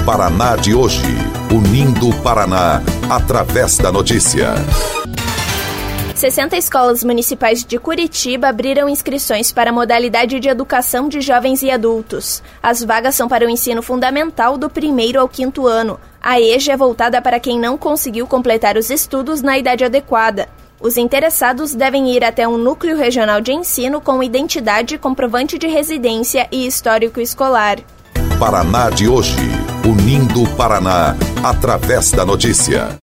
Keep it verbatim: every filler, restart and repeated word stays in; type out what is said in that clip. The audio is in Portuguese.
Paraná de hoje, unindo o Paraná através da notícia. sessenta escolas municipais de Curitiba abriram inscrições para a modalidade de educação de jovens e adultos. As vagas são para o ensino fundamental do primeiro ao quinto ano. A E J A é voltada para quem não conseguiu completar os estudos na idade adequada. Os interessados devem ir até um núcleo regional de ensino com identidade, comprovante de residência e histórico escolar. Paraná de hoje, unindo o Paraná através da notícia.